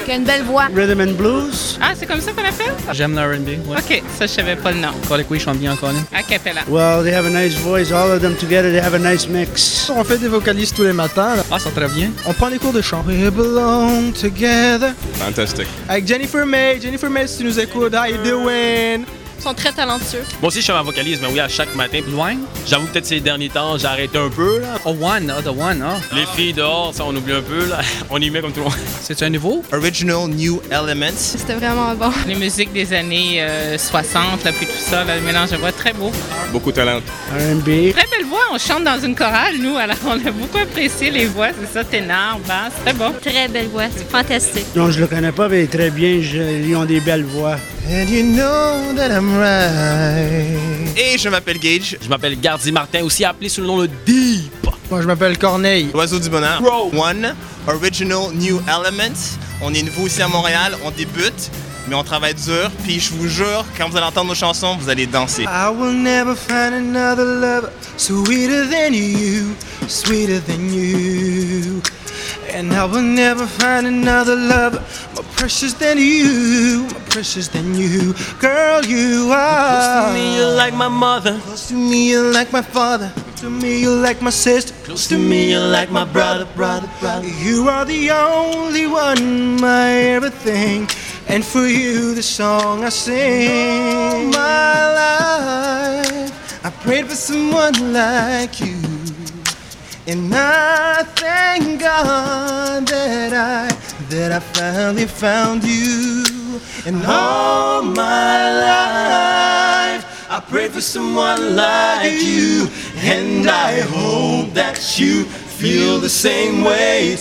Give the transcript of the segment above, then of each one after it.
Qui a une belle voix. Rhythm and blues. Ah, c'est comme ça qu'on appelle? J'aime le R&B. Ouais. OK, ça, je savais pas le nom. Oui, je chante bien encore. A cappella. Well, they have a nice voice. All of them together, they have a nice mix. On fait des vocalises tous les matins. Là. Ah, ça très bien. On prend des cours de chant. We belong together. Fantastic. Avec Jennifer May. Jennifer May, si tu nous écoutes, how you doing? Ils sont très talentueux. Moi aussi, je suis en vocalise, mais oui, à chaque matin. Loin? J'avoue, peut-être ces derniers temps, j'ai arrêté un peu. Là. Oh, One, The One, ah. Les filles dehors, ça, on oublie un peu. Là. On y met comme tout le monde. C'est un nouveau? Original New Elements. C'était vraiment bon. Les musiques des années 60, là, puis tout ça, là, le mélange de voix, très beau. Beaucoup de talent. R&B. Très belle voix. On chante dans une chorale, nous, alors on a beaucoup apprécié les voix. C'est ça, ténor, basse, très bon. Très belle voix. C'est fantastique. Non, je le connais pas, mais très bien. Ils ont des belles voix. And you know that I'm right. Et je m'appelle Gage. Je m'appelle Gardy Martin, aussi appelé sous le nom de Deep. Moi, je m'appelle Corneille. L'oiseau du bonheur. Bro. One, Original New Elements. On est nouveau ici à Montréal, on débute, mais on travaille dur. Puis je vous jure, quand vous allez entendre nos chansons, vous allez danser. I will never find another lover sweeter than you, sweeter than you. And I will never find another lover more precious than you, more precious than you. Girl, you are. Close to me, you're like my mother. Close to me, you're like my father. Close to me, you're like my sister. Close to me, you're like my brother, brother, brother. You are the only one, my everything. And for you, the song I sing. All my life, I prayed for someone like you. And I thank God that I finally found you. And all my life, I prayed for someone like you. And I hope that you feel the same way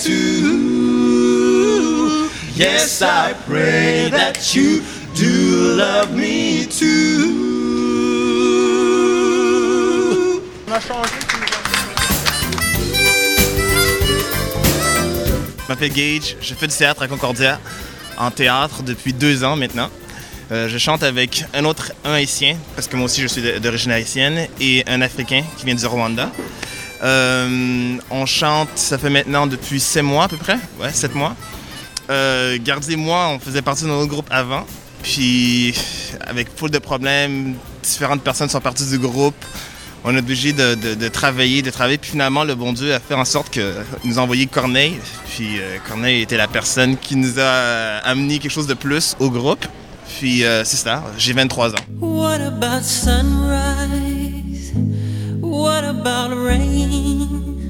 too. Yes, I pray that you do love me too. On a changé. Je m'appelle Gage, je fais du théâtre à Concordia, en théâtre depuis 2 ans maintenant. Je chante avec un Haïtien, parce que moi aussi je suis d'origine haïtienne, et un Africain qui vient du Rwanda. On chante, ça fait maintenant depuis 7 mois à peu près, 7 mois. Gardy et moi, on faisait partie de notre groupe avant, puis avec full de problèmes, différentes personnes sont parties du groupe. On est obligé de travailler, puis finalement, le bon Dieu a fait en sorte qu'il nous a envoyé Corneille. Puis Corneille était la personne qui nous a amené quelque chose de plus au groupe. Puis c'est ça, j'ai 23 ans. What about sunrise? What about rain?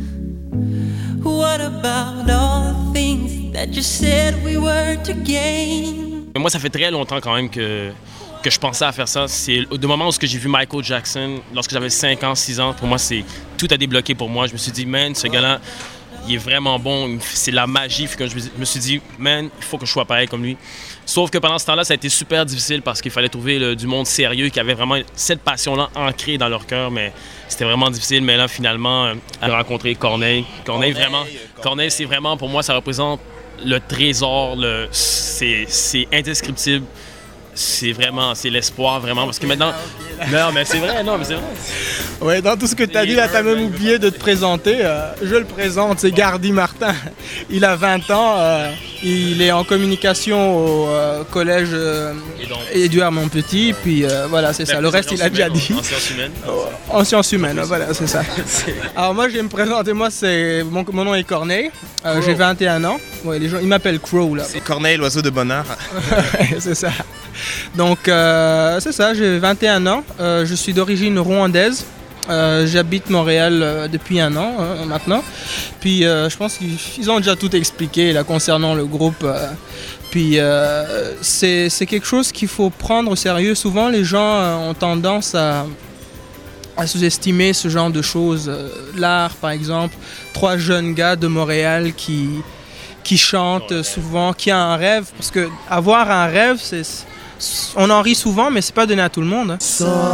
What about all the things that you said we were to gain? Moi, ça fait très longtemps quand même que je pensais à faire ça. C'est du moment où j'ai vu Michael Jackson, lorsque j'avais 5 ans, 6 ans, pour moi, tout a débloqué pour moi. Je me suis dit, man, ce gars-là, il est vraiment bon, c'est la magie. Puis je me suis dit, man, il faut que je sois pareil comme lui. Sauf que pendant ce temps-là, ça a été super difficile parce qu'il fallait trouver du monde sérieux qui avait vraiment cette passion-là ancrée dans leur cœur, mais c'était vraiment difficile. Mais là, finalement, à rencontrer Corneille, Corneille, c'est vraiment, pour moi, ça représente le trésor, c'est indescriptible. C'est l'espoir, vraiment, parce que maintenant... Non, mais c'est vrai. Ouais, dans tout ce que tu as dit, là, tu as même oublié de te présenter. Je le présente, c'est Gardy Martin. Il a 20 ans, il est en communication au collège Édouard Montpetit, puis voilà, c'est ça. Le reste, il a déjà dit. En sciences humaines. En sciences humaines, voilà, c'est ça. Alors moi, je vais me présenter, mon nom est Corneille, j'ai 21 ans. Ouais, les gens, ils m'appellent Crow, là. C'est Corneille, l'oiseau de bonheur. C'est ça. Donc, c'est ça, j'ai 21 ans. Je suis d'origine rwandaise. J'habite Montréal depuis 1 an maintenant. Puis, je pense qu'ils ont déjà tout expliqué là, concernant le groupe. Puis, c'est quelque chose qu'il faut prendre au sérieux. Souvent, les gens ont tendance à sous-estimer ce genre de choses. L'art, par exemple. 3 jeunes gars de Montréal qui chantent souvent, qui a un rêve. Parce que avoir un rêve, on en rit souvent, mais c'est pas donné à tout le monde. Hein.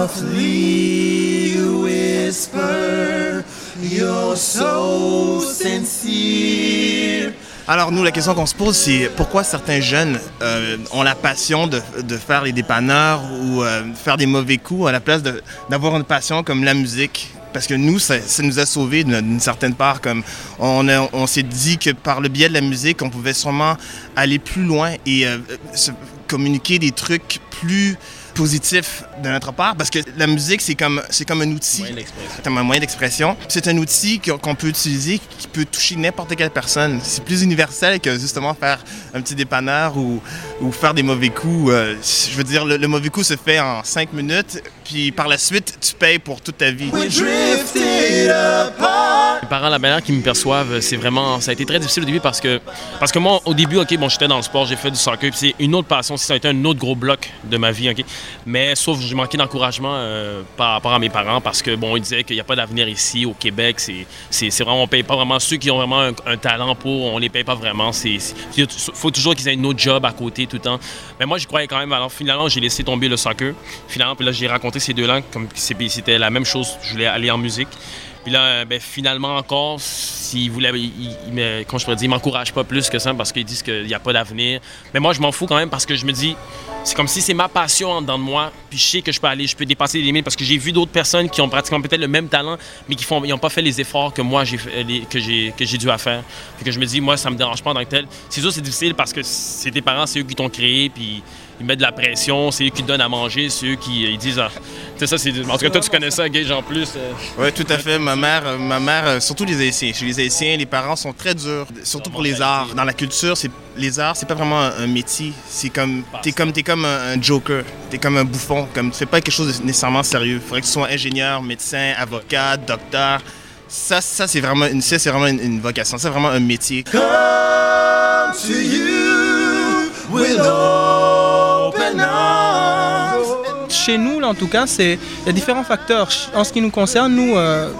Softly you whisper, you're so sincere. Alors nous, la question qu'on se pose, c'est pourquoi certains jeunes ont la passion de faire les dépanneurs ou faire des mauvais coups à la place d'avoir une passion comme la musique, parce que nous, ça nous a sauvés d'une certaine part. Comme on s'est dit que par le biais de la musique, on pouvait sûrement aller plus loin et communiquer des trucs plus positifs de notre part, parce que la musique, c'est comme un outil, c'est un moyen d'expression. C'est un outil qu'on peut utiliser, qui peut toucher n'importe quelle personne. C'est plus universel que justement faire un petit dépanneur ou faire des mauvais coups. Je veux dire, le mauvais coup se fait en 5 minutes, puis par la suite, tu payes pour toute ta vie. Mes parents, la manière qu'ils me perçoivent, ça a été très difficile au début parce que moi, au début, j'étais dans le sport, j'ai fait du soccer, puis c'est une autre passion, ça a été un autre gros bloc de ma vie, mais sauf que j'ai manqué d'encouragement par rapport à mes parents parce que, ils disaient qu'il n'y a pas d'avenir ici, au Québec, c'est vraiment, on paye pas vraiment ceux qui ont vraiment un talent on les paye pas vraiment, il faut toujours qu'ils aient un autre job à côté tout le temps. Mais moi, j'y croyais quand même, alors finalement, j'ai laissé tomber le soccer, finalement, puis là, j'ai raconté ces deux langues, comme c'était la même chose, je voulais aller en musique. Puis là, finalement encore, s'ils voulaient, ils m'encouragent pas plus que ça parce qu'ils disent qu'il n'y a pas d'avenir. Mais moi, je m'en fous quand même parce que je me dis, c'est comme si c'est ma passion en dedans de moi. Puis je sais que je peux dépasser les limites parce que j'ai vu d'autres personnes qui ont pratiquement peut-être le même talent, mais qui n'ont pas fait les efforts que moi, que j'ai dû à faire. Puis que je me dis, moi, ça me dérange pas en tant que tel. C'est sûr, c'est difficile parce que c'est tes parents, c'est eux qui t'ont créé, puis ils mettent de la pression, c'est eux qui te donnent à manger, c'est eux qui ils disent... ça, c'est... En tout cas, toi, tu connais ça, Gage, en plus. Oui, tout à fait. Ma mère, surtout les Haïtiens. Chez les Haïtiens, les parents sont très durs, surtout pour les arts. Dans la culture, les arts, c'est pas vraiment un métier. T'es comme un joker, t'es comme un bouffon. Tu fais pas quelque chose de nécessairement sérieux. Il faudrait que tu sois ingénieur, médecin, avocat, docteur. Ça c'est vraiment une vocation. C'est vraiment un métier. Come to you with open arms. Chez nous, là, en tout cas, il y a différents facteurs. En ce qui nous concerne, nous,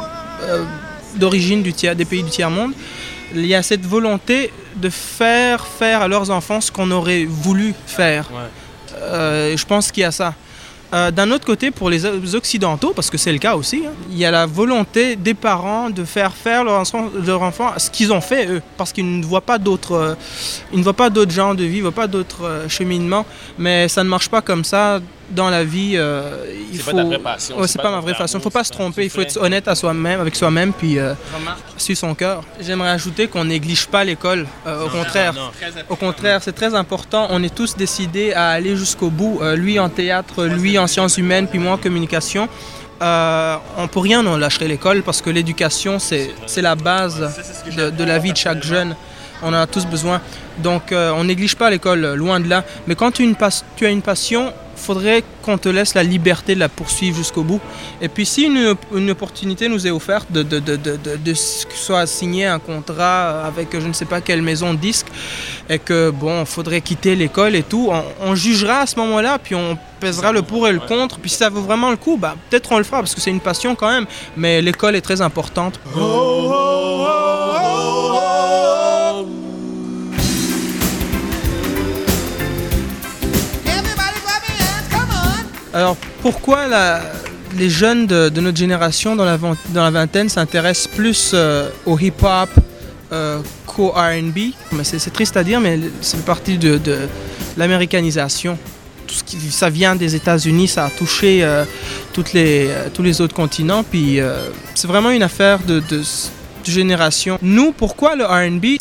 d'origine des pays du tiers-monde, il y a cette volonté de faire à leurs enfants ce qu'on aurait voulu faire. Ouais. Je pense qu'il y a ça. D'un autre côté, pour les Occidentaux, parce que c'est le cas aussi, il y a la volonté des parents de faire leurs enfants ce qu'ils ont fait, eux, parce qu'ils ne voient pas d'autres genres de vie, ils ne voient pas d'autres cheminements, mais ça ne marche pas comme ça. Dans la vie, pas ta vraie passion. Ouais, c'est pas ma vraie passion. Il ne faut pas se tromper. Il faut être honnête avec soi-même puis suivre son cœur. J'aimerais ajouter qu'on néglige pas l'école. Au contraire, c'est très important. On est tous décidés à aller jusqu'au bout. Lui en théâtre, lui en sciences humaines, puis moi en communication. Pour rien, on lâcherait l'école parce que l'éducation, c'est la base de la vie de chaque jeune. On en a tous besoin. Donc, on néglige pas l'école, loin de là. Mais quand tu as une passion, il faudrait qu'on te laisse la liberté de la poursuivre jusqu'au bout. Et puis, si une opportunité nous est offerte de soit signer un contrat avec je ne sais pas quelle maison de disques, et que, il faudrait quitter l'école et tout, on jugera à ce moment-là, puis on pèsera le pour et le contre. Puis si ça vaut vraiment le coup, peut-être on le fera, parce que c'est une passion quand même. Mais l'école est très importante. Alors, pourquoi les jeunes de notre génération dans la vingtaine s'intéressent plus au hip-hop qu'au R&B? Mais c'est triste à dire, mais c'est partie de l'américanisation. Ça vient des États-Unis, ça a touché tous les autres continents, puis c'est vraiment une affaire de génération. Nous, pourquoi le R&B?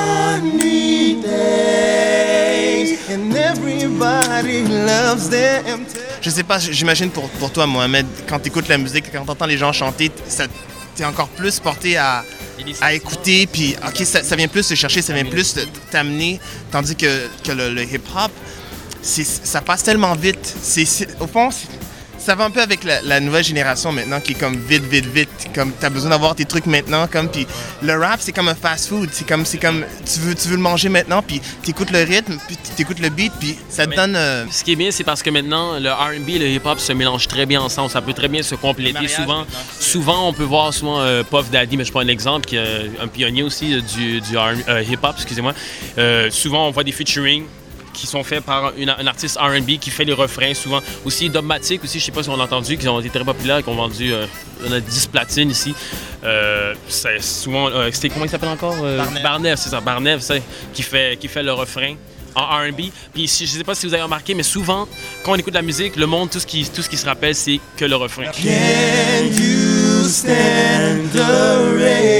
Je sais pas, j'imagine pour toi, Mohamed, quand tu écoutes la musique, quand tu entends les gens chanter, t'es encore plus porté à écouter, puis ça vient plus te chercher, ça vient plus t'amener, tandis que le hip-hop, ça passe tellement vite. Au fond, ça va un peu avec la nouvelle génération maintenant qui est comme vite. Comme t'as besoin d'avoir tes trucs maintenant, puis le rap c'est comme un fast-food. C'est comme tu veux le manger maintenant, puis t'écoutes le rythme, puis t'écoutes le beat, puis ça te donne. Ce qui est bien, c'est parce que maintenant le R&B et le hip-hop se mélangent très bien ensemble. Ça peut très bien se compléter. Souvent, on peut voir Puff Daddy, mais je prends un exemple qui est un pionnier aussi du hip-hop. Excusez-moi. Souvent, on voit des featuring qui sont faits par un artiste R&B qui fait les refrains souvent. Aussi Dogmatic, aussi, je sais pas si on l'a entendu, qui ont été très populaires et qui ont vendu on a 10 platines ici. C'est souvent, comment il s'appelle encore? Barnev, c'est ça, Barnev, qui fait le refrain en R&B. Puis je sais pas si vous avez remarqué, mais souvent, quand on écoute la musique, le monde, tout ce qui se rappelle, c'est que le refrain. Can you stand the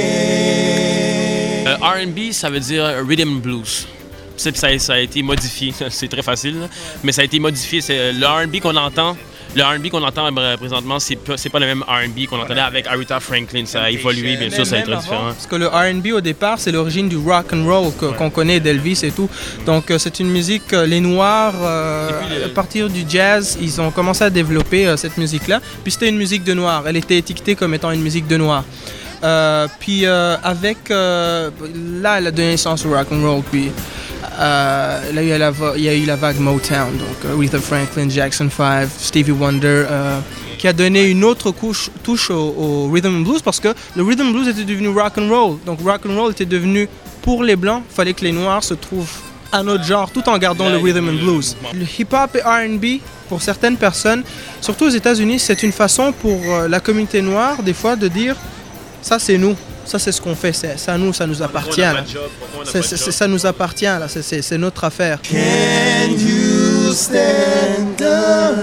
rain. R&B, ça veut dire rhythm and blues. Ça a été modifié, c'est très facile, là. Mais ça a été modifié. Le R&B qu'on entend. Le R&B qu'on entend présentement, c'est pas le même R&B qu'on entendait avec Aretha Franklin. Ça a évolué, bien sûr, ça a été très différent. Parce que le R&B, au départ, c'est l'origine du rock and roll qu'on connaît d'Elvis et tout. Donc, c'est une musique, les Noirs, à partir du jazz, ils ont commencé à développer cette musique-là. Puis c'était une musique de Noirs. Elle était étiquetée comme étant une musique de Noirs. Puis avec... là, elle a donné naissance au rock and roll. Puis là, il y a eu la vague Motown, donc Aretha Franklin, Jackson 5, Stevie Wonder, qui a donné une autre touche au rhythm and blues, parce que le rhythm and blues était devenu rock and roll. Donc rock and roll était devenu pour les Blancs, il fallait que les Noirs se trouvent à notre genre, tout en gardant le rhythm and blues. Le hip-hop et R&B, pour certaines personnes, surtout aux États-Unis, c'est une façon pour la communauté noire, des fois, de dire « ça c'est nous ». Ça, c'est ce qu'on fait, ça nous appartient. Là. Ça nous appartient, là. C'est notre affaire. Can you stand the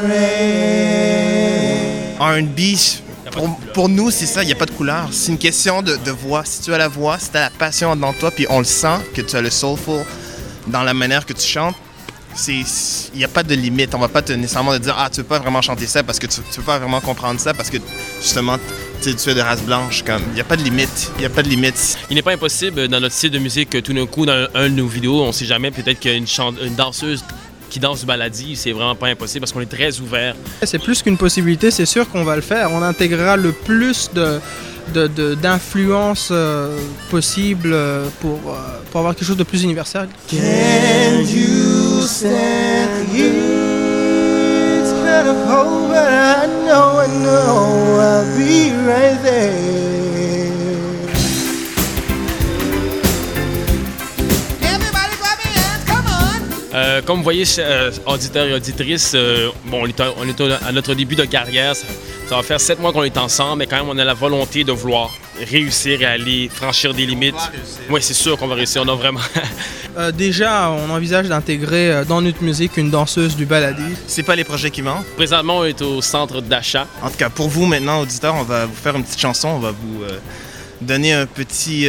rain? R&B, pour nous, c'est ça, il n'y a pas de couleur. C'est une question de voix. Si tu as la voix, si tu as la passion dans toi, puis on le sent, que tu as le soulful dans la manière que tu chantes, il n'y a pas de limite. On va pas nécessairement te dire « Ah, tu ne peux pas vraiment chanter ça parce que tu ne peux pas vraiment comprendre ça parce que, justement, tu es de race blanche. » Il n'y a pas de limite. Il n'y a pas de limite. Il n'est pas impossible, dans notre style de musique, que tout d'un coup, dans un de nos vidéos, on ne sait jamais, peut-être qu'une danseuse qui danse du baladi, c'est vraiment pas impossible parce qu'on est très ouvert. C'est plus qu'une possibilité, c'est sûr qu'on va le faire. On intégrera le plus d'influence possible pour avoir quelque chose de plus universel. Can you stand it's kind of cold, but I know I'll be right there. Everybody clap your hands, come on. Comme vous voyez, auditeurs et auditrices, on est à notre début de carrière. Ça va faire 7 mois qu'on est ensemble, mais quand même, on a la volonté de vouloir réussir et aller franchir des limites. Oui, c'est sûr qu'on va réussir. On a vraiment... Déjà, on envisage d'intégrer dans notre musique une danseuse du baladi. C'est pas les projets qui manquent. Présentement, on est au centre d'achat. En tout cas, pour vous, maintenant, auditeurs, on va vous faire une petite chanson. On va vous donner un petit...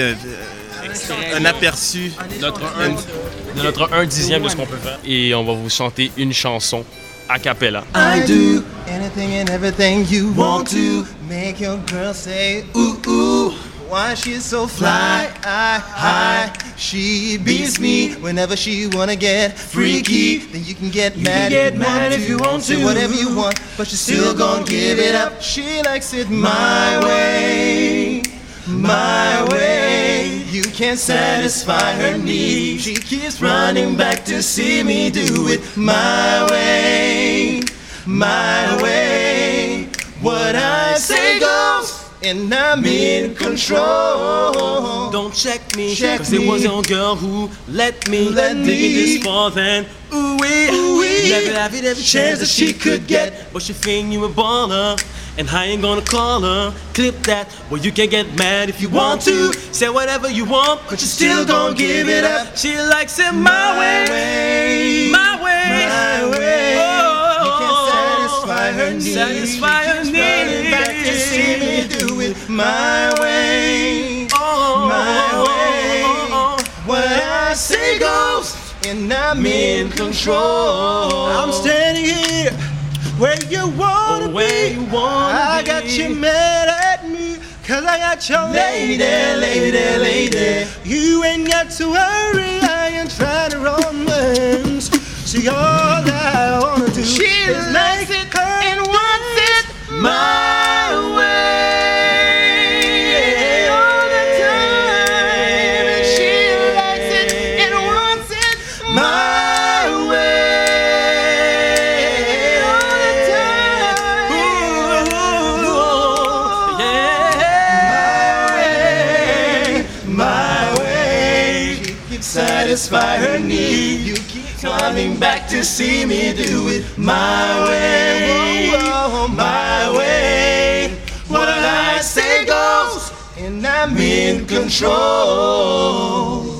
un aperçu de notre 1/10 de ce qu'on peut faire. Et on va vous chanter une chanson a cappella. I do anything and everything you want to make your girl say ooh ooh. Why she's so fly, high. She beats me whenever she wanna get freaky. Then you can get mad if you want to. Say whatever you want, but she's still gonna give it up. She likes it my way, my way. You can't satisfy her needs. She keeps running back to see me do it my way, my way. What I say goes, and I'm in control. Don't check me, cause it was your girl who let me dig this far then. Ooh wee, never have it every chance that she could get. But she think you a baller, and I ain't gonna call her. Clip that, well you can get mad if you want to. Say whatever you want, but you still gon' give it up. She likes it my way, my way, my way. Oh, you can't satisfy her needs. Satisfy her needs. Running back to see me do it my way, my way. What I say goes, and I'm in control. I'm standing here where you wanna be. I got you mad at me, cause I got your lady. You ain't got to worry, I ain't trying to romance. See, all I wanna do is make it and wants it my way. All the time, and she likes it and wants it my way. All the time, my way. She keeps satisfy her need. You keep coming back to see me do it my way, my way. What I say goes, and I'm in control.